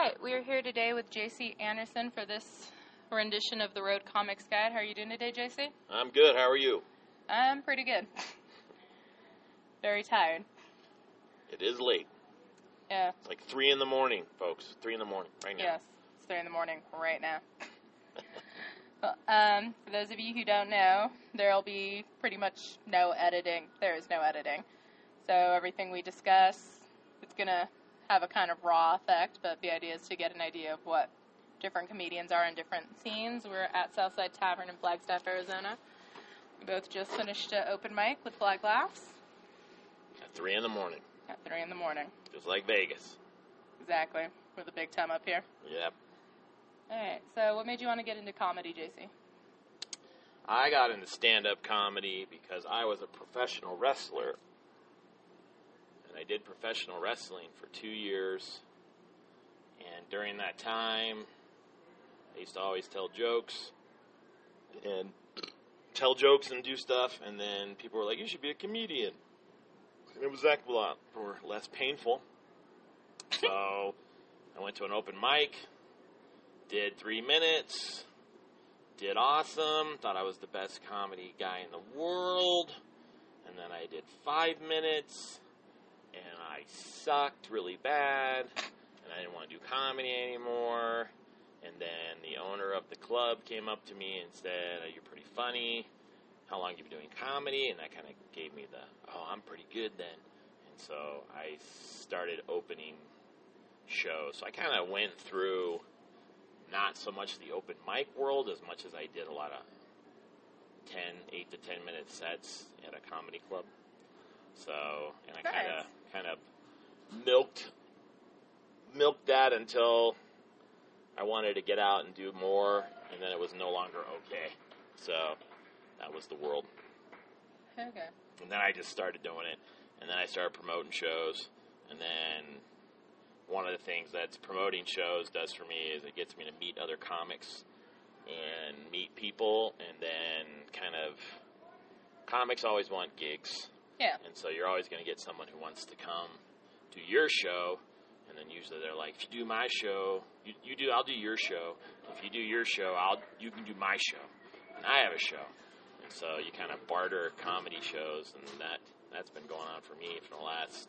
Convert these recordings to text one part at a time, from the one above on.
right, we are here today with JC Anderson for this rendition of the Road Comics Guide. How are you doing today, JC? I'm good. How are you? I'm pretty good. Very tired. It is late. Yeah. It's like 3 in the morning, folks. 3 in the morning right now. Yes, it's 3 in the morning right now. Well, for those of you who don't know, there'll be pretty much no editing. There is no editing. So everything we discuss, it's going to have a kind of raw effect, but the idea is to get an idea of what different comedians are in different scenes. We're at Southside Tavern in Flagstaff, Arizona. We both just finished an open mic with Flag Laughs. At 3 in the morning. At 3 in the morning. Just like Vegas. Exactly. We're the big time up here. Yep. Alright, so what made you want to get into comedy, JC? I got into stand-up comedy because I was a professional wrestler. And I did professional wrestling for 2 years. And during that time, I used to always tell jokes. And do stuff. And then people were like, you should be a comedian. And it was a lot more less painful. So I went to an open mic. Did 3 minutes. Did awesome. Thought I was the best comedy guy in the world. And then I did 5 minutes. And I sucked really bad. And I didn't want to do comedy anymore. And then the owner of the club came up to me and said, "You're pretty funny. How long have you been doing comedy?" And that kind of gave me I'm pretty good then. And so I started opening shows. So I kind of went through not so much the open mic world as much as I did a lot of 8 to 10 minute sets at a comedy club. So, and I kind of milked that until I wanted to get out and do more, and then it was no longer okay. So that was the world. Okay. And then I just started doing it, and then I started promoting shows, and then one of the things that promoting shows does for me is it gets me to meet other comics and meet people, and then kind of comics always want gigs. Yeah. And so you're always going to get someone who wants to come do your show, and then usually they're like, if you do my show, I'll do your show. If you do your show, you can do my show. And I have a show. And so you kind of barter comedy shows, and that's been going on for me for the last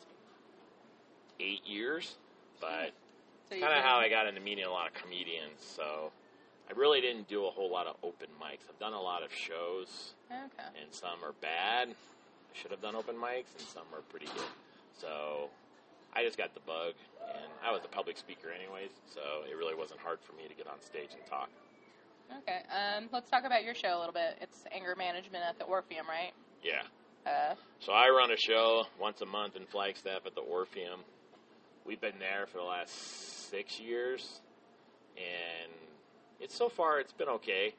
8 years. But so kind of how I got into meeting a lot of comedians. So I really didn't do a whole lot of open mics. I've done a lot of shows, and some are bad. I should have done open mics, and some are pretty good. So I just got the bug, and I was a public speaker anyways, so it really wasn't hard for me to get on stage and talk. Okay, let's talk about your show a little bit. It's anger management at the Orpheum, right? Yeah. So I run a show once a month in Flagstaff at the Orpheum. We've been there for the last 6 years, and it's been okay.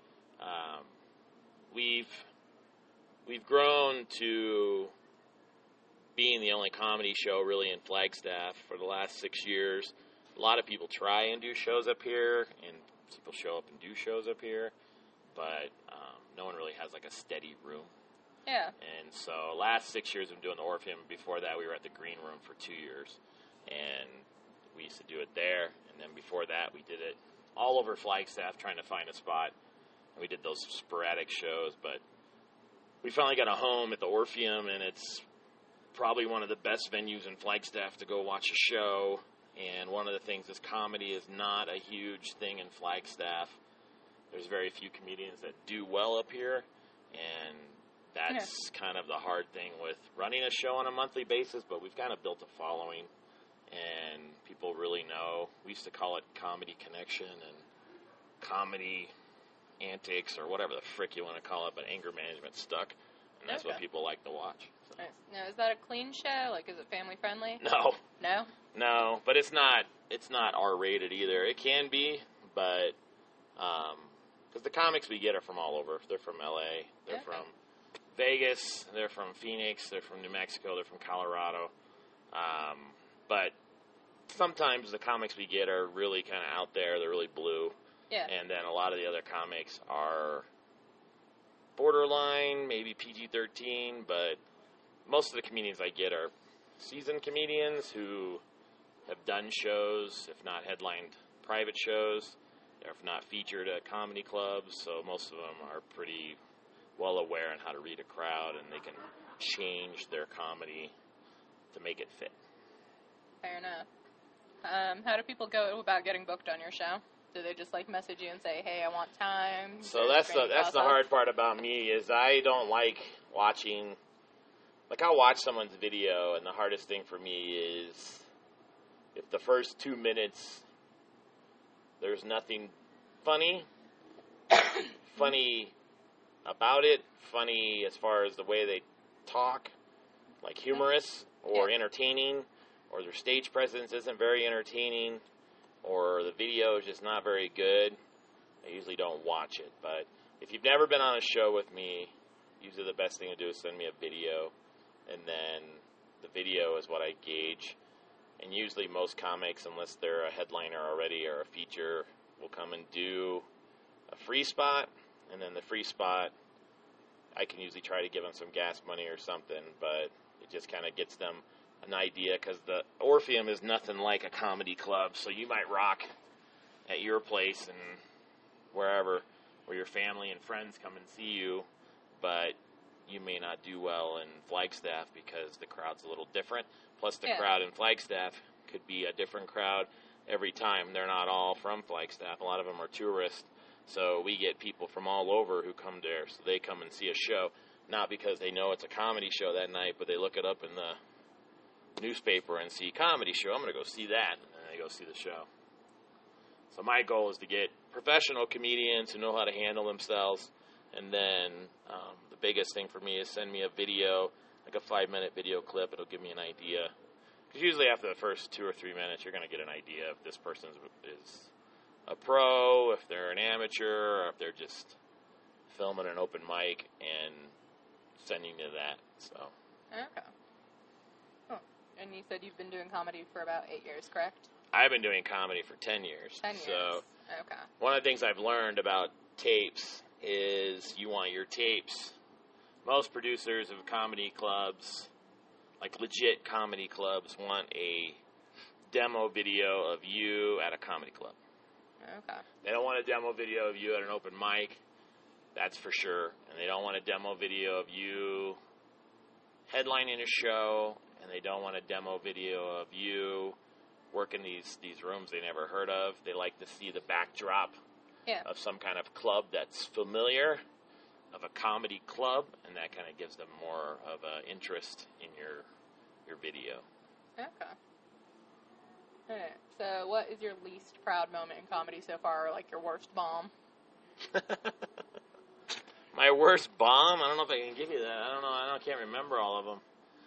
We've grown to being the only comedy show really in Flagstaff for the last 6 years. A lot of people try and do shows up here, and people show up and do shows up here, but no one really has like a steady room. Yeah. And so last 6 years I've been doing the Orpheum. Before that we were at the Green Room for 2 years, and we used to do it there. And then before that we did it all over Flagstaff trying to find a spot, and we did those sporadic shows, but we finally got a home at the Orpheum, and it's probably one of the best venues in Flagstaff to go watch a show. And one of the things is comedy is not a huge thing in Flagstaff. There's very few comedians that do well up here, and that's kind of the hard thing with running a show on a monthly basis, but we've kind of built a following, and people really know. We used to call it Comedy Connection and Comedy Antics, or whatever the frick you want to call it, but anger management stuck, and that's what people like to watch. So. Nice. Now, is that a clean show? Like, is it family friendly? No. No? No, but it's not R-rated either. It can be, but because the comics we get are from all over. They're from L.A., they're from Vegas, they're from Phoenix, they're from New Mexico, they're from Colorado. But sometimes the comics we get are really kind of out there. They're really blue. Yeah. And then a lot of the other comics are borderline, maybe PG-13, but most of the comedians I get are seasoned comedians who have done shows, if not headlined private shows. They're not featured at comedy clubs, so most of them are pretty well aware on how to read a crowd, and they can change their comedy to make it fit. Fair enough. How do people go about getting booked on your show? Do they just like message you and say, "Hey, I want time"? So that's the hard part about me is I don't like watching. Like, I'll watch someone's video, and the hardest thing for me is if the first 2 minutes there's nothing funny about it, funny as far as the way they talk, like humorous or entertaining, or their stage presence isn't very entertaining, or the video is just not very good, I usually don't watch it. But if you've never been on a show with me, usually the best thing to do is send me a video, and then the video is what I gauge. And usually most comics, unless they're a headliner already or a feature, will come and do a free spot, and then the free spot, I can usually try to give them some gas money or something, but it just kind of gets them an idea, because the Orpheum is nothing like a comedy club, so you might rock at your place and wherever, where your family and friends come and see you, but you may not do well in Flagstaff because the crowd's a little different. Plus, the crowd in Flagstaff could be a different crowd every time. They're not all from Flagstaff. A lot of them are tourists. So we get people from all over who come there. So they come and see a show, not because they know it's a comedy show that night, but they look it up in the newspaper and see comedy show. I'm going to go see that. And then they go see the show. So my goal is to get professional comedians who know how to handle themselves. And then the biggest thing for me is send me a video, like a 5-minute video clip. It'll give me an idea. Because usually after the first 2 or 3 minutes, you're going to get an idea if this person is a pro, if they're an amateur, or if they're just filming an open mic and sending you that. So. Okay. Oh. And you said you've been doing comedy for about 8 years, correct? I've been doing comedy for 10 years. 10 years. So okay. One of the things I've learned about tapes is you want your tapes. Most producers of comedy clubs, like legit comedy clubs, want a demo video of you at a comedy club. Okay. They don't want a demo video of you at an open mic, that's for sure. And they don't want a demo video of you headlining a show, and they don't want a demo video of you working these rooms they never heard of. They like to see the backdrop of some kind of club that's familiar, of a comedy club, and that kind of gives them more of an interest in your video. Okay. Alright, so what is your least proud moment in comedy so far, or like your worst bomb? My worst bomb? I don't know if I can give you that. I don't know. I can't remember all of them.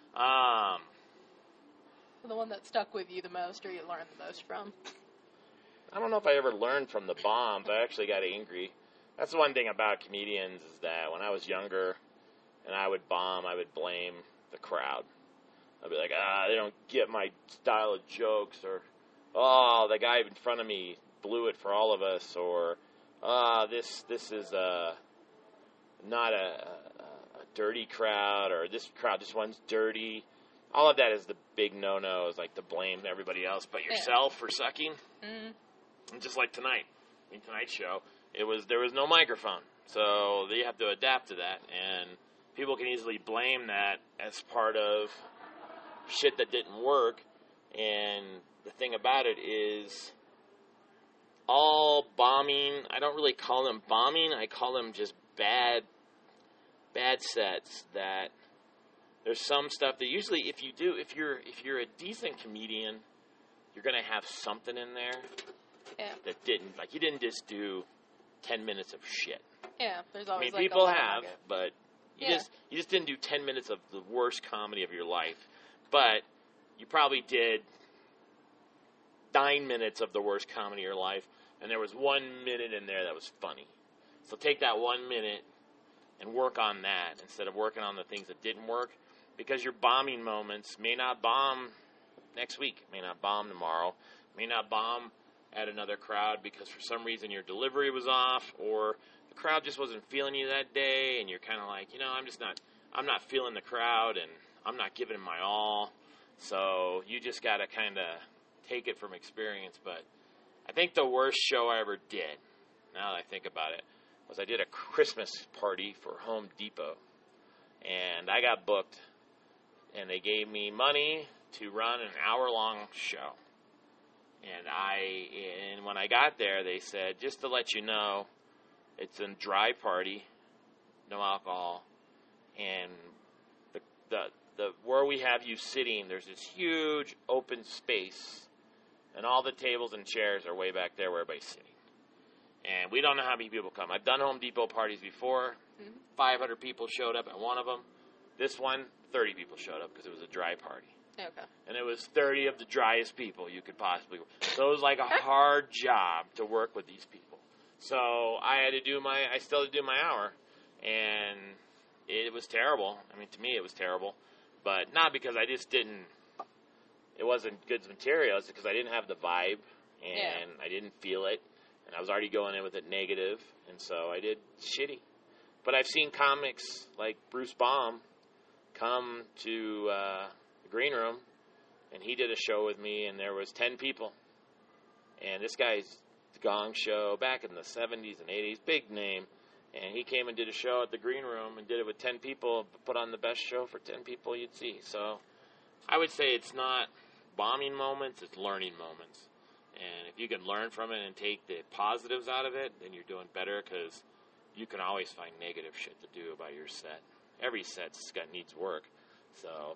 The one that stuck with you the most, or you learned the most from? I don't know if I ever learned from the bombs. I actually got angry. That's the one thing about comedians is that when I was younger and I would bomb, I would blame the crowd. I'd be like, they don't get my style of jokes, or, the guy in front of me blew it for all of us, or, this is not a dirty crowd, or this crowd just one's dirty. All of that is the big no-no, is like to blame everybody else but yourself for sucking. Mm-hmm. And just like tonight, tonight's show, there was no microphone, so you have to adapt to that, and people can easily blame that as part of shit that didn't work. And the thing about it is, all bombing, I don't really call them bombing, I call them just bad sets. That there's some stuff that usually if you're a decent comedian, you're going to have something in there that didn't, like, you didn't just do 10 minutes of shit. Yeah, there's always people have, but you just didn't do 10 minutes of the worst comedy of your life. But you probably did 9 minutes of the worst comedy of your life, and there was 1 minute in there that was funny. So take that 1 minute and work on that instead of working on the things that didn't work, because your bombing moments may not bomb next week, may not bomb tomorrow, may not bomb at another crowd because for some reason your delivery was off, or the crowd just wasn't feeling you that day, and you're kind of like, I'm not feeling the crowd, and I'm not giving it my all. So you just got to kind of take it from experience. But I think the worst show I ever did, now that I think about it, was I did a Christmas party for Home Depot. And I got booked, and they gave me money to run an hour-long show. And when I got there, they said, just to let you know, it's a dry party, no alcohol, and the where we have you sitting, there's this huge open space, and all the tables and chairs are way back there where everybody's sitting. And we don't know how many people come. I've done Home Depot parties before. 500 people showed up at one of them. This one, 30 people showed up because it was a dry party. Okay. And it was 30 of the driest people you could possibly work. So it was like a hard job to work with these people. So I still had to do my hour. And it was terrible. I mean, to me it was terrible. But not because I just didn't, it wasn't good material. It's because I didn't have the vibe. And I didn't feel it. And I was already going in with it negative. And so I did shitty. But I've seen comics like Bruce Baum come to the green room, and he did a show with me, and there was 10 people. And this guy's Gong Show back in the 70s and 80s, big name. And he came and did a show at the green room and did it with 10 people, put on the best show for 10 people you'd see. So I would say it's not bombing moments, it's learning moments. And if you can learn from it and take the positives out of it, then you're doing better, because you can always find negative shit to do about your set. Every set's needs work. So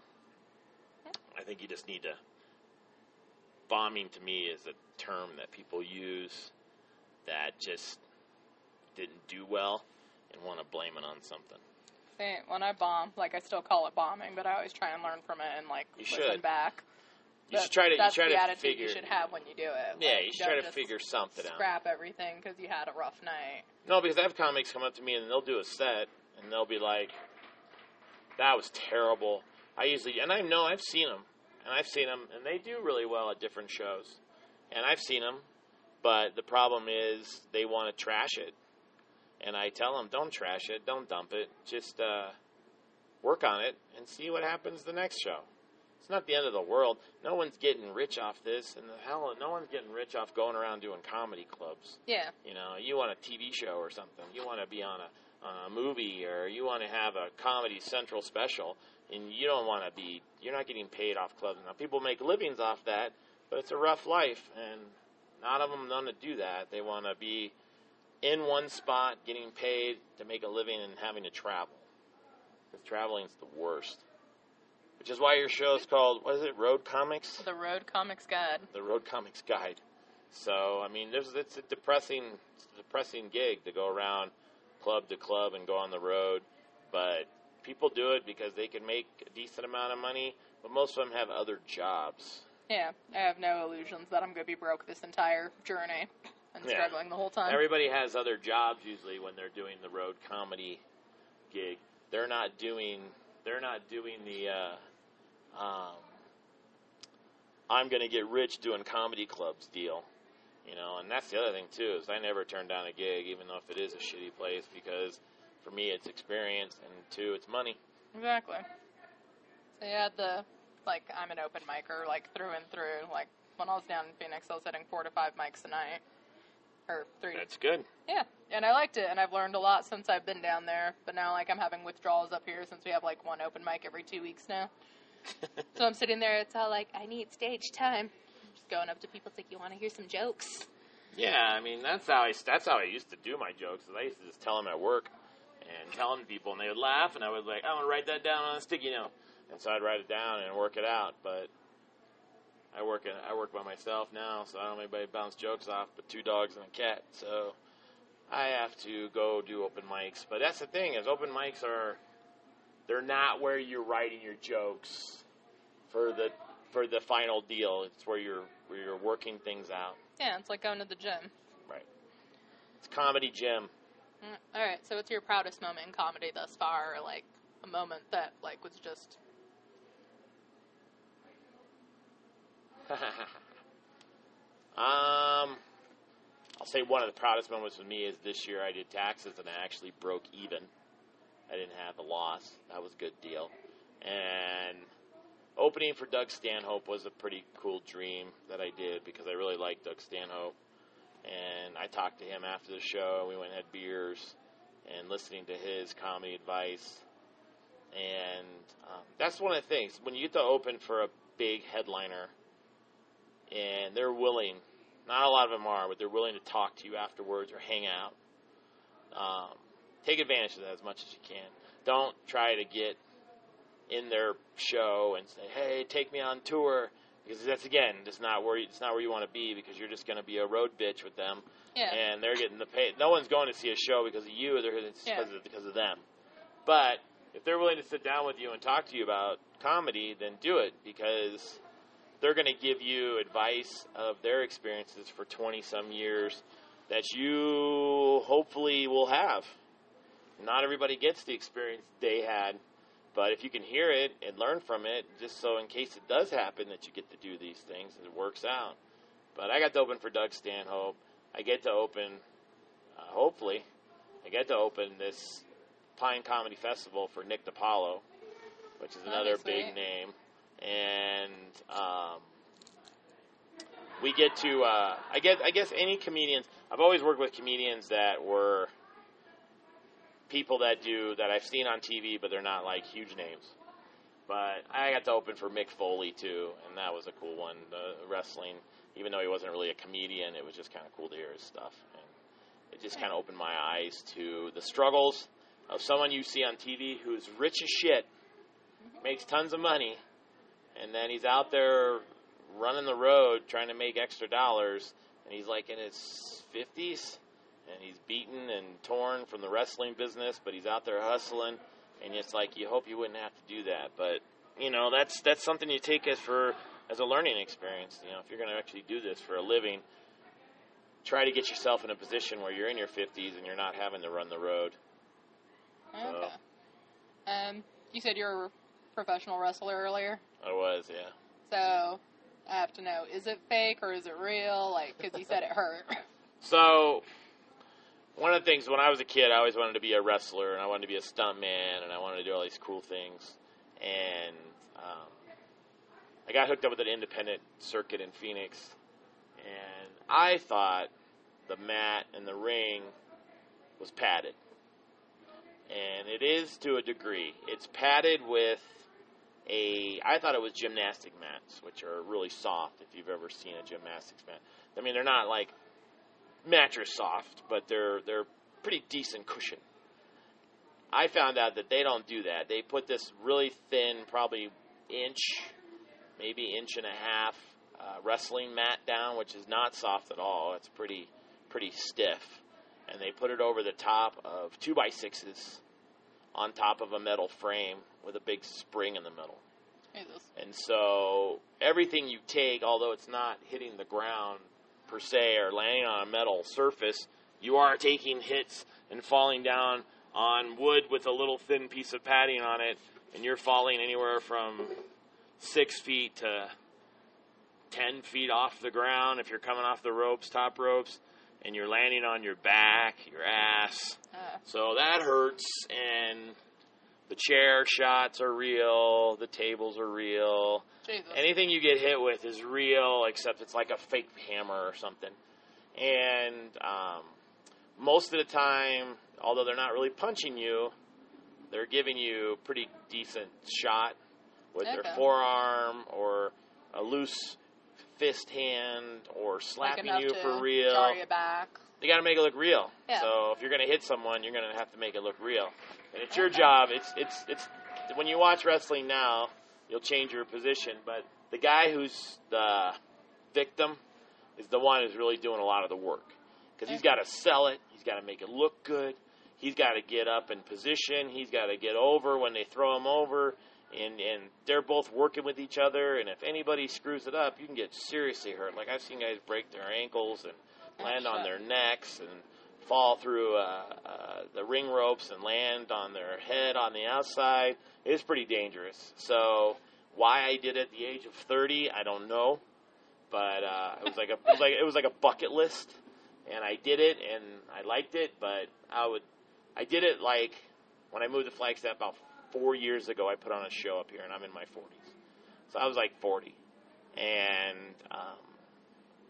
I think you just need to... Bombing to me is a term that people use that just didn't do well and want to blame it on something. See, when I bomb, I still call it bombing, but I always try and learn from it and, listen back. You should try to That's the figure. attitude you should have when you do it. Yeah, you should try to figure something out. Scrap everything because you had a rough night. No, because I have comics come up to me and they'll do a set and they'll be like, "That was terrible." I've seen them, and they do really well at different shows, and I've seen them, but the problem is they want to trash it, and I tell them, "Don't trash it, don't dump it, just work on it and see what happens the next show." It's not the end of the world. No one's getting rich off this, and no one's getting rich off going around doing comedy clubs. Yeah. You want a TV show or something. You want to be on a movie, or you want to have a Comedy Central special, and you're not getting paid off clubs. Now, people make livings off that, but it's a rough life, and none of them want to do that. They want to be in one spot, getting paid to make a living, and having to travel. Because traveling's the worst. Which is why your show is called, what is it, Road Comics? The Road Comics Guide. The Road Comics Guide. So, I mean, it's a depressing gig to go around club to club and go on the road. But people do it because they can make a decent amount of money, but most of them have other jobs. Yeah, I have no illusions that I'm going to be broke this entire journey and struggling the whole time. Everybody has other jobs usually when they're doing the road comedy gig. They're not doing the I'm going to get rich doing comedy clubs deal, and that's the other thing too, is I never turn down a gig, even though if it is a shitty place, because for me it's experience, and two, it's money. Exactly. So you had I'm an open micer, through and through. When I was down in Phoenix, I was hitting 4 to 5 mics a night. Or 3. That's good. Yeah, and I liked it, and I've learned a lot since I've been down there. But now, I'm having withdrawals up here since we have, one open mic every 2 weeks now. So I'm sitting there, it's all I need stage time. I'm just going up to people, it's you want to hear some jokes? Yeah, I mean, that's how I used to do my jokes. I used to just tell them at work and tell them to people, and they would laugh, and I would I'm going to write that down on a sticky note. And so I'd write it down and work it out, but I work by myself now, so I don't have anybody to bounce jokes off but 2 dogs and a cat, so I have to go do open mics. But that's the thing, is open mics they're not where you're writing your jokes for the final deal. It's where you're working things out. Yeah, it's like going to the gym. Right. It's comedy gym. All right, so what's your proudest moment in comedy thus far, or a moment that was just... I'll say one of the proudest moments for me is this year I did taxes and I actually broke even. I didn't have a loss. That was a good deal. And opening for Doug Stanhope was a pretty cool dream that I did, because I really liked Doug Stanhope. And I talked to him after the show. We went and had beers and listening to his comedy advice. And that's one of the things. When you get to open for a big headliner and they're willing, not a lot of them are, but they're willing to talk to you afterwards or hang out, take advantage of that as much as you can. Don't try to get in their show and say, hey, take me on tour. Because that's, again, it's not where you want to be, because you're just going to be a road bitch with them. Yeah. And they're getting the pay. No one's going to see a show because of you. It's because of them. But if they're willing to sit down with you and talk to you about comedy, then do it, because they're going to give you advice of their experiences for 20-some years that you hopefully will have. Not everybody gets the experience they had, but if you can hear it and learn from it, just so in case it does happen that you get to do these things, it works out. But I got to open for Doug Stanhope. I get to open, hopefully, I get to open this Pine Comedy Festival for Nick DiPaolo, which is another big name. And we get to, I guess any comedians, I've always worked with comedians that were people that I've seen on TV, but they're not like huge names. But I got to open for Mick Foley too, and that was a cool one. Wrestling, even though he wasn't really a comedian, it was just kind of cool to hear his stuff. And it just kind of opened my eyes to the struggles of someone you see on TV who's rich as shit, makes tons of money, and then he's out there running the road trying to make extra dollars, and he's like in his 50s, and he's beaten and torn from the wrestling business, but he's out there hustling, and it's like you hope you wouldn't have to do that. But, you know, that's something you take as a learning experience. You know, if you're going to actually do this for a living, try to get yourself in a position where you're in your 50s and you're not having to run the road. Okay. So. You said you're a professional wrestler earlier? I was, yeah. So, I have to know, is it fake or is it real? Like, because you said it hurt. So, one of the things, when I was a kid, I always wanted to be a wrestler, and I wanted to be a stuntman, and I wanted to do all these cool things. And I got hooked up with an independent circuit in Phoenix, and I thought the mat and the ring was padded. And it is to a degree. It's padded with I thought it was gymnastic mats, which are really soft if you've ever seen a gymnastics mat. I mean, they're not like mattress soft, but they're pretty decent cushion. I found out that they don't do that. They put this really thin, probably maybe inch and a half wrestling mat down, which is not soft at all. It's pretty stiff. And they put it over the top of 2x6s on top of a metal frame with a big spring in the middle. Jesus. And so everything you take, although it's not hitting the ground per se or landing on a metal surface, you are taking hits and falling down on wood with a little thin piece of padding on it, and you're falling anywhere from 6 feet to 10 feet off the ground if you're coming off the ropes, top ropes, and you're landing on your back, your ass. So that hurts, and the chair shots are real, the tables are real. Jesus. Anything you get hit with is real, except it's like a fake hammer or something. And most of the time, although they're not really punching you, they're giving you a pretty decent shot with their forearm or a loose fist hand or slapping like you for real. Jar your back. You got to make it look real. Yeah. So if you're going to hit someone, you're going to have to make it look real. And it's your job. It's when you watch wrestling now, you'll change your position. But the guy who's the victim is the one who's really doing a lot of the work. Because he's got to sell it. He's got to make it look good. He's got to get up in position. He's got to get over when they throw him over. And they're both working with each other. And if anybody screws it up, you can get seriously hurt. Like I've seen guys break their ankles and land on their necks and fall through the ring ropes and land on their head on the outside. It's pretty dangerous. So why I did it at the age of 30, I don't know. But it was like a bucket list, and I did it and I liked it. But I did it like when I moved to Flagstaff about 4 years ago. I put on a show up here, and I'm in my 40s. So I was like 40, and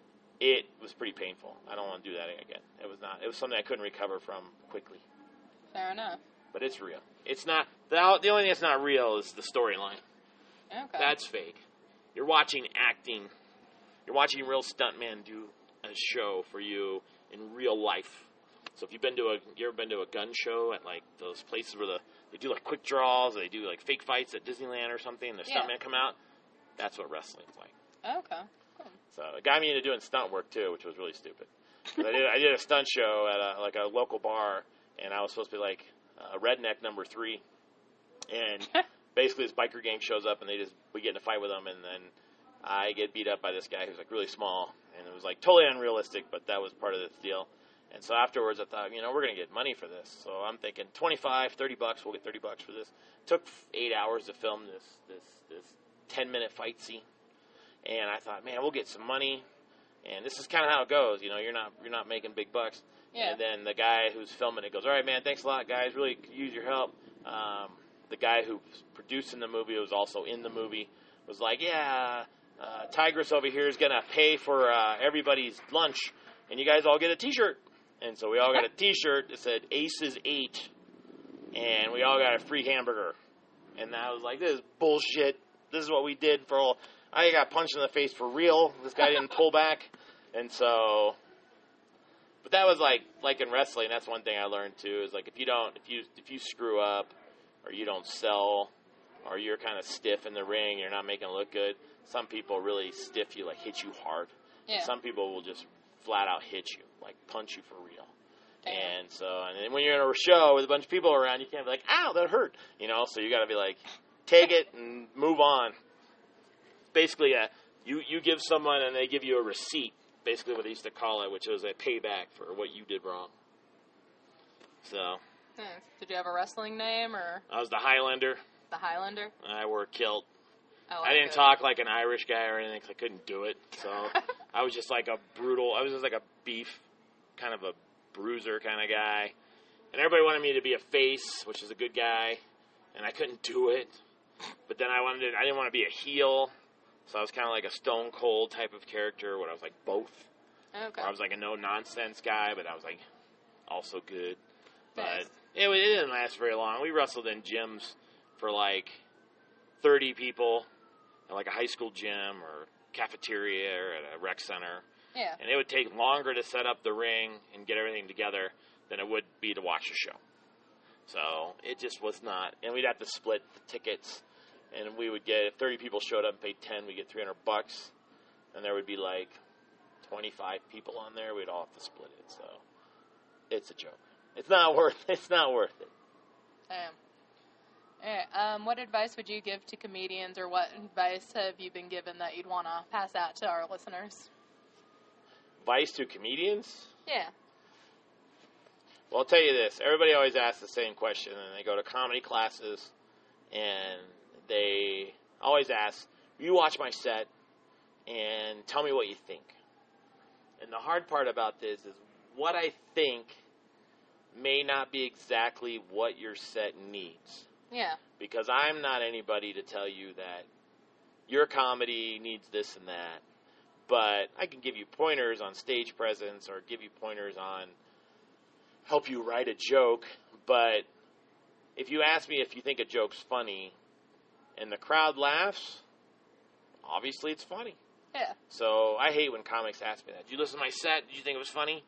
it was pretty painful. I don't want to do that again. It was not. It was something I couldn't recover from quickly. Fair enough. But it's real. It's not. The only thing that's not real is the storyline. Okay. That's fake. You're watching acting. You're watching real stuntmen do a show for you in real life. So if you ever been to a gun show at like those places where they do like quick draws, or they do like fake fights at Disneyland or something, and the stuntmen come out, that's what wrestling's like. Okay. Cool. So it got me into doing stunt work too, which was really stupid. I did a stunt show at a local bar, and I was supposed to be like redneck number 3, and basically this biker gang shows up, and we get in a fight with them, and then I get beat up by this guy who's like really small, and it was like totally unrealistic, but that was part of the deal. And so afterwards I thought, we're going to get money for this. So I'm thinking $25, $30, we'll get $30 for this. It took 8 hours to film this 10-minute fight scene. And I thought, man, we'll get some money. And this is kind of how it goes, you're not making big bucks. Yeah. And then the guy who's filming it goes, all right, man, thanks a lot, guys. Really could use your help. The guy who was producing the movie, was also in the movie, was like, yeah, Tigress over here is going to pay for everybody's lunch, and you guys all get a T-shirt. And so we all got a T-shirt that said Aces 8, and we all got a free hamburger. And I was like, this is bullshit. This is what we did for all. I got punched in the face for real. This guy didn't pull back. And so, but that was like in wrestling, that's one thing I learned too, is like if you screw up, or you don't sell, or you're kind of stiff in the ring, you're not making it look good, some people really stiff you, like hit you hard. Yeah. And some people will just flat out hit you, like punch you for real. Damn. And then when you're in a show with a bunch of people around, you can't be like, ow, that hurt. So you got to be like, take it and move on. Basically, you give someone and they give you a receipt, basically what they used to call it, which was a payback for what you did wrong. So. Nice. Did you have a wrestling name, or? I was the Highlander. The Highlander? I wore a kilt. Oh, I didn't talk like an Irish guy or anything because I couldn't do it. So I was just like I was just like a beef, kind of a bruiser kind of guy. And everybody wanted me to be a face, which is a good guy, and I couldn't do it. But then I didn't want to be a heel, so I was kind of like a Stone Cold type of character, where I was like both. Okay. Or I was like a no-nonsense guy, but I was like also good. Nice. But it didn't last very long. We wrestled in gyms for like 30 people, at like a high school gym or cafeteria or at a rec center. Yeah. And it would take longer to set up the ring and get everything together than it would be to watch a show. So it just was not. And we'd have to split the tickets. And we would get, if 30 people showed up and paid 10, we'd get $300. And there would be like 25 people on there. We'd all have to split it. So it's a joke. It's not worth it. Damn. All right. What advice would you give to comedians, or what advice have you been given that you'd want to pass out to our listeners? Advice to comedians? Yeah. Well, I'll tell you this. Everybody always asks the same question, and they go to comedy classes, and they always ask, you watch my set, and tell me what you think. And the hard part about this is what I think may not be exactly what your set needs. Yeah. Because I'm not anybody to tell you that your comedy needs this and that. But I can give you pointers on stage presence, or give you pointers on help you write a joke. But if you ask me if you think a joke's funny and the crowd laughs, obviously it's funny. Yeah. So I hate when comics ask me that. Did you listen to my set? Did you think it was funny?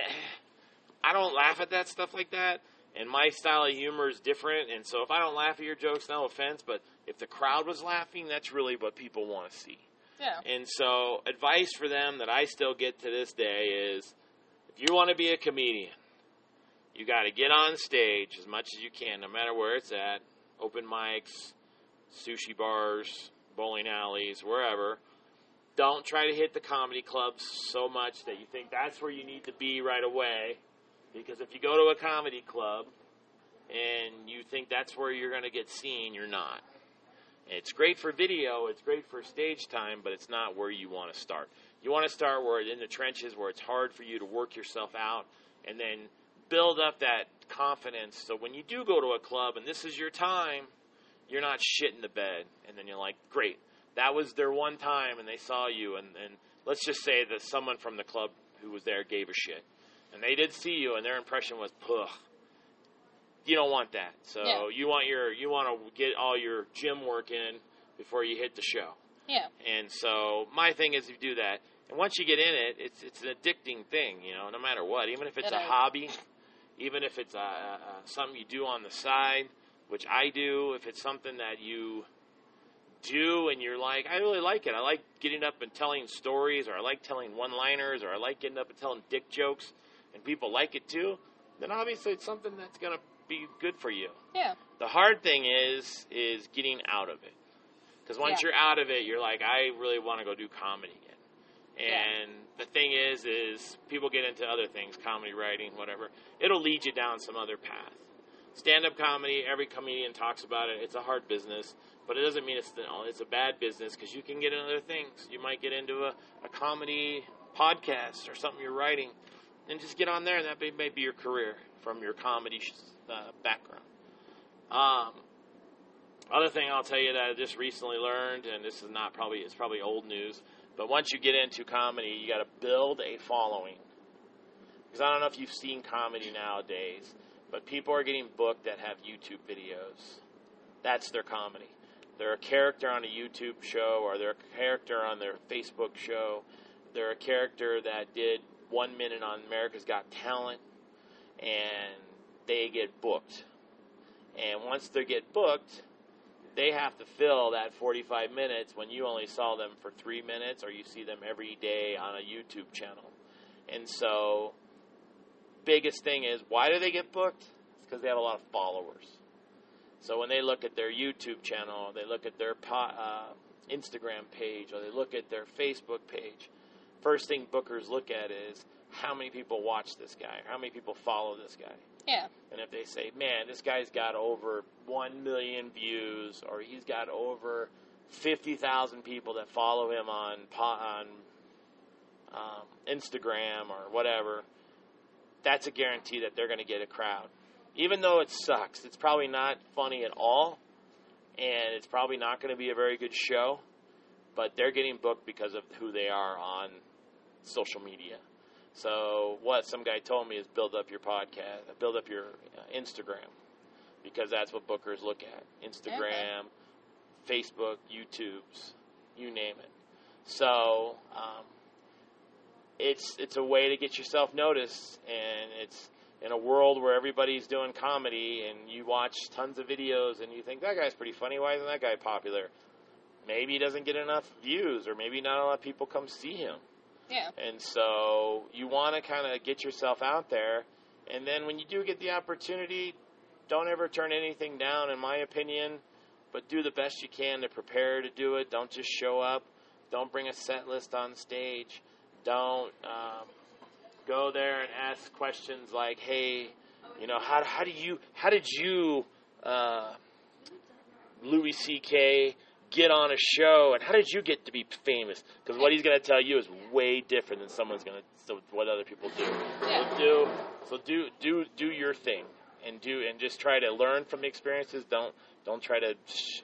I don't laugh at that stuff like that. And my style of humor is different. And so if I don't laugh at your jokes, no offense, but if the crowd was laughing, that's really what people want to see. Yeah. And so advice for them that I still get to this day is, if you want to be a comedian, you got to get on stage as much as you can, no matter where it's at, open mics, sushi bars, bowling alleys, wherever. Don't try to hit the comedy clubs so much that you think that's where you need to be right away. Because if you go to a comedy club and you think that's where you're going to get seen, you're not. It's great for video, it's great for stage time, but it's not where you want to start. You want to start where in the trenches, where it's hard for you to work yourself out, and then build up that confidence. So when you do go to a club and this is your time, you're not shit in the bed. And then you're like, great, that was their one time and they saw you and let's just say that someone from the club who was there gave a shit. And they did see you, and their impression was, "Pugh." You don't want that. So you want to get all your gym work in before you hit the show. Yeah. And so my thing is, you do that, and once you get in it, it's an addicting thing, no matter what. Even if it's a hobby, even if it's something you do on the side, which I do. If it's something that you do and you're like, I really like it. I like getting up and telling stories, or I like telling one-liners, or I like getting up and telling dick jokes, and people like it too, then obviously it's something that's going to be good for you. Yeah. The hard thing is getting out of it. Because once you're out of it, you're like, I really want to go do comedy again. And the thing is people get into other things, comedy writing, whatever. It'll lead you down some other path. Stand-up comedy, every comedian talks about it. It's a hard business, but it doesn't mean it's a bad business, because you can get into other things. You might get into a comedy podcast or something you're writing, and just get on there, and that may be your career from your comedy background. Other thing I'll tell you that I just recently learned, and this is it's probably old news, but once you get into comedy, you got to build a following. Because I don't know if you've seen comedy nowadays, but people are getting booked that have YouTube videos. That's their comedy. They're a character on a YouTube show, or they're a character on their Facebook show. They're a character that did 1 minute on America's Got Talent, and they get booked. And once they get booked, they have to fill that 45 minutes when you only saw them for 3 minutes, or you see them every day on a YouTube channel. And so, biggest thing is, why do they get booked? It's because they have a lot of followers. So when they look at their YouTube channel, they look at their Instagram page, or they look at their Facebook page, first thing bookers look at is, how many people watch this guy? How many people follow this guy? Yeah. And if they say, man, this guy's got over 1 million views, or he's got over 50,000 people that follow him on Instagram or whatever, that's a guarantee that they're going to get a crowd. Even though it sucks, it's probably not funny at all, and it's probably not going to be a very good show, but they're getting booked because of who they are on social media. So what some guy told me is build up your podcast, build up your Instagram, because that's what bookers look at. Instagram, Facebook, YouTube's, you name it. So it's a way to get yourself noticed, and it's in a world where everybody's doing comedy, and you watch tons of videos, and you think, that guy's pretty funny, why isn't that guy popular? Maybe he doesn't get enough views, or maybe not a lot of people come see him. Yeah. And so you want to kind of get yourself out there, and then when you do get the opportunity, don't ever turn anything down, in my opinion, but do the best you can to prepare to do it. Don't just show up. Don't bring a set list on stage. Don't go there and ask questions like, hey, how did you, Louis C.K., get on a show, and how did you get to be famous? Because what he's going to tell you is way different than what other people do. Yeah. So do your thing, and just try to learn from the experiences. Don't try to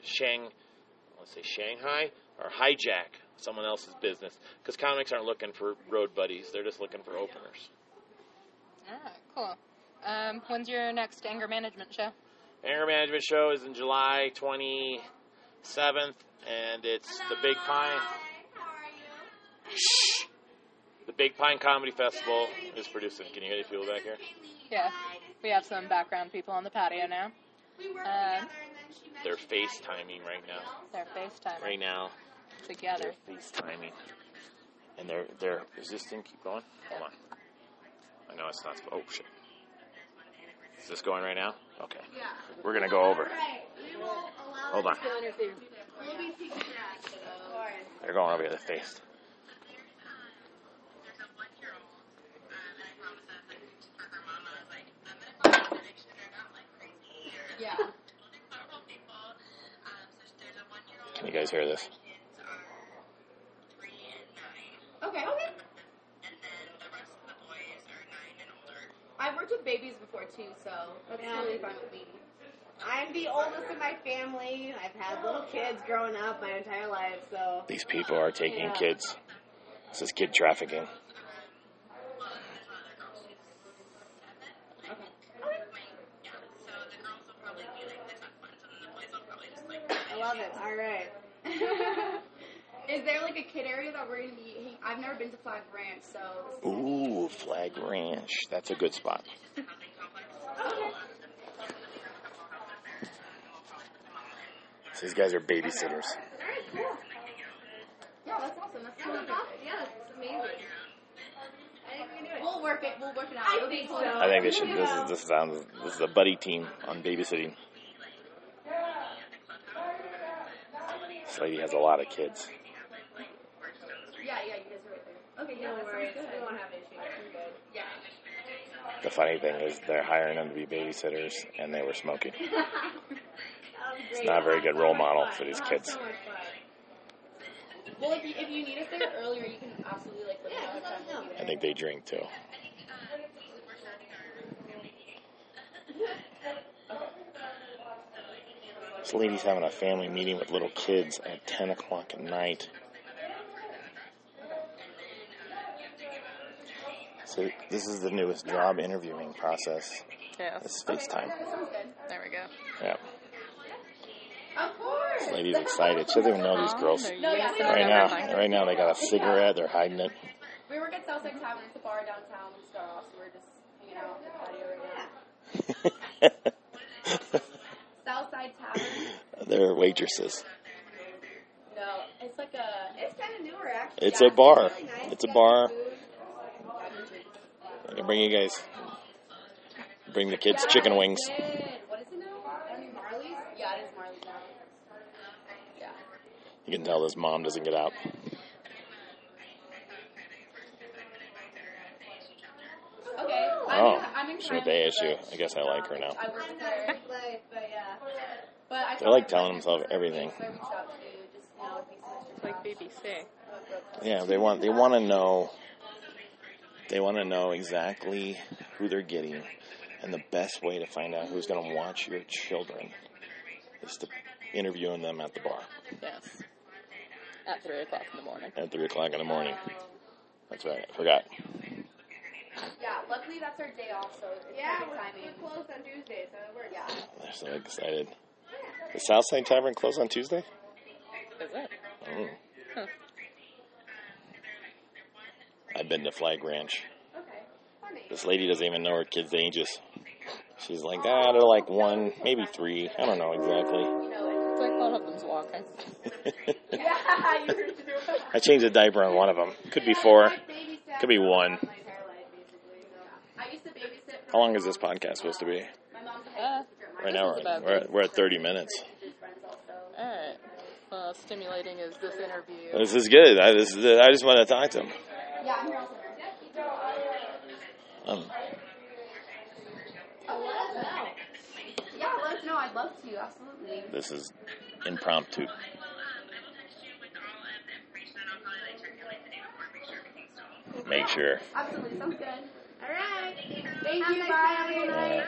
Shanghai or hijack someone else's business, because comics aren't looking for road buddies; they're just looking for openers. All right, cool. When's your next anger management show? Anger management show is in July 27th, and it's the Big Pine. How are you? Shh. The Big Pine Comedy Festival is producing. Can you hear the people back here? Yeah, we have some background people on the patio now. We work together, and then she met They're you guys. FaceTiming right now. They're FaceTiming Right now, together. they're FaceTiming, and they're. Is this thing keep going? Hold on. I know it's not. Oh shit. Is this going right now? Okay. Yeah. We're gonna go over. Right. We will allow Hold on. We'll be taking your ass to those. They're going over the face. Yeah. Can you guys hear this? Okay. I've worked with babies before too, so that's totally fine with me. I'm the oldest in my family. I've had little kids growing up my entire life, so. These people are taking kids This is kid trafficking. I love it. All right. Is there like a kid area that we're gonna be? I've never been to Flag Ranch, so. Ooh, Flag Ranch. That's a good spot. Okay. So these guys are babysitters. All right, cool. Yeah, that's awesome. That's totally good. Yeah, that's amazing. I think we can do it. We'll work it. We'll work it out. I think so. I think they should. This is a buddy team on babysitting. This lady has a lot of kids. Yeah, you guys are right there. Okay, yeah, No that worries. sounds good. We won't have issues. We're good. Yeah. The funny thing is they're hiring them to be babysitters, and they were smoking. It's not a very good role model for these kids. So much fun. Well, if you need us there earlier, you can absolutely like let me know. Just let us know. I think they drink too. This lady's having a family meeting with little kids at 10 o'clock at night. So this is the newest job interviewing process. Yes. It's FaceTime. That sounds good. There we go. Yeah. Of course. This lady's excited. She doesn't even know these girls. No, yeah, so Right now they got a cigarette. They're hiding it. we work at Southside Tavern. It's a bar downtown in Star Off, so we're just hanging out in the patio right now. Southside Tavern? They're waitresses. No, it's like a. It's kind of newer, actually. It's a bar. Really nice. It's a You bar. got food. I can bring you guys. Bring the kids chicken wings. What is it now? Marley's? Yeah, it is Marley's now. Yeah. You can tell this mom doesn't get out. Okay. Oh, I'm in she's with ASU. I guess I like her now. I work Not there. a place, but yeah. But I They're like telling themselves everything. So I reached out to just, make some extra It's like cash. BBC. Yeah, they want to know. They want to know exactly who they're getting, and the best way to find out who's going to watch your children is to interviewing them at the bar Yes. At 3 o'clock in the morning. at 3 o'clock in the morning. That's right. I forgot. Yeah, luckily that's our day off, so it's Yeah, perfect we're timing. closed on Tuesday, so it works. Yeah. They're so excited. The Southside Tavern closed on Tuesday? Is it? Oh. Huh. I've been to Flag Ranch. Okay. Funny. This lady doesn't even know her kids' ages. She's like, they're like 1, maybe 3. I don't know exactly. You know It's like one of them's walking. it. Yeah, you were to do it. I changed the diaper on one of them. Could be 4. Could be 1. My entire life, basically. So. I used to babysit. How long is this podcast supposed to be? My mom's a high school teacher. Right now we're at 30 minutes. Alright. Well, stimulating is this interview. This is good. I just want to talk to him. Yeah, I'm here also. Yeah, let us know. I'd love to. Absolutely. This is impromptu. Make sure. Absolutely. Sounds good. All right. Thank Have you. a nice Bye. Have a day. good night.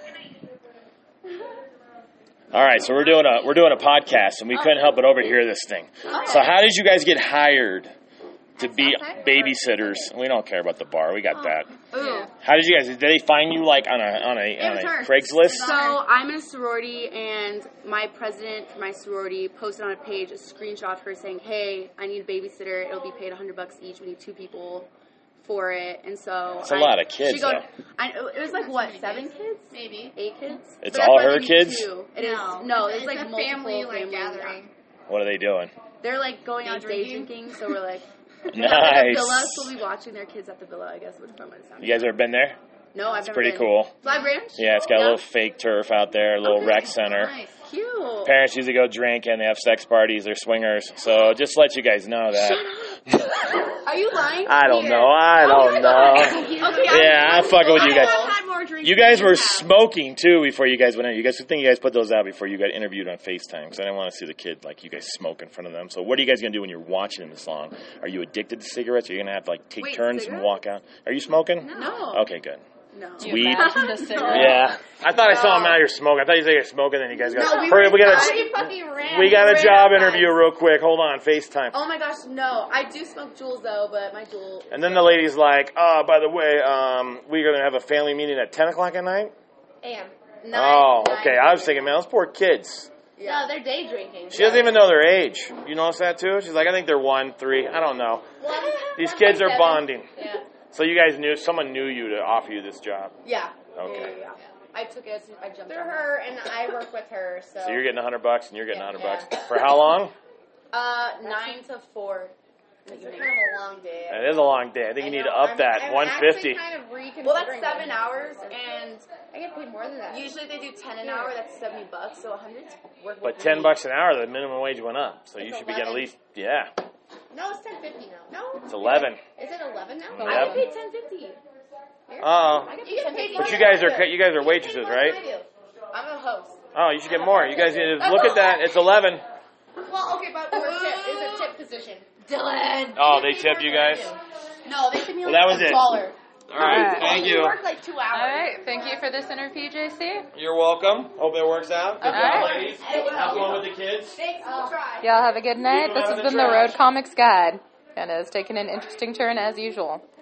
All right, so we're doing a podcast, and we couldn't help but overhear this thing. So how did you guys get hired to be babysitters? We don't care about the bar. We got that. Ooh. How did you guys? Did they find you like on a Craigslist? So I'm in a sorority, and my president for my sorority posted on a page a screenshot of her saying, "Hey, I need a babysitter. It'll be paid $100 each. We need 2 people for it." And so It's a lot of kids, It was like what, 7 kids? Maybe. 8 kids? It's But all that's her like kids? 2. It is it's like a multiple family like families, yeah. gathering. What are they doing? They're like going out day drinking? drinking, so we're like Nice. Villa, so we'll be watching their kids at the Villa, I guess, which fun would sound. You guys ever been there? No, I've It's never pretty been. cool. Flag Ranch? Yeah, it's got a little fake turf out there, a little rec center. Nice. Cute. Parents usually go drink and they have sex parties. They're swingers. So just let you guys know that. Are you lying? I don't know. I don't know. Okay, Yeah, I'm fucking with you guys. I've had more drinks You guys than were you have. smoking too before you guys went in. You guys think you guys put those out before you got interviewed on FaceTime? Because I didn't want to see the kid like you guys smoke in front of them. So what are you guys gonna do when you're watching this long? Are you addicted to cigarettes? Are you gonna have to like take Wait, turns and cigarettes? walk out? Are you smoking? No. Okay, good. No. Do you Weed? imagine the cigarette? Yeah. I thought I saw him out here smoking. I thought you were smoking, then you guys got. No, we Hurry, were we got inside. we got a ran job outside. interview real quick. Hold on, FaceTime. Oh my gosh, no. I do smoke Juuls though, but my Juul. And then the lady's like, "Oh, by the way, we're gonna have a family meeting at 10 o'clock at night." AM. Oh, okay. I was thinking, man, those poor kids. No, they're day drinking. She doesn't even know their age. You notice that too? She's like, I think they're 1, 3. I don't know. These kids are bonding. Yeah. So you guys knew, someone knew you to offer you this job. Yeah. Okay. Yeah. I took it. I jumped Through on her, and I work with her, so. So you're getting $100 and you're getting $100 Yeah. for how long? 9 to 4. It's kind of a long day. It is a long day. I think you need to up that I'm 150. actually kind of reconsidering. Well, that's 7 hours, and I get paid more than that. usually they do 10 an hour. That's $70, so 100 work. But $10 an hour, the minimum wage went up. So you It's should be getting at 11. least, yeah, No, it's 10.50 now. No, it's 11. is it 11 now? Yep. I get paid $10.50. Oh, You get paid but you guys are waitresses, right? I'm a host. Oh, you should get more. You guys need to look at that. It's 11. Well, okay, but we're tip. It's a tip position. Dylan. Oh, they tip you guys? No, they give me Well, like that was it. $1. All right, Alright. thank You you. work like 2 hours. All right. Thank you for this interview, JC. You're welcome. Hope it works out. Good All job, right. ladies. Have fun with the kids. Thanks. We'll try. Y'all have a good night. Leave 'em This out has in the been the trash. Road Comics Guide, and it's taken an interesting turn as usual.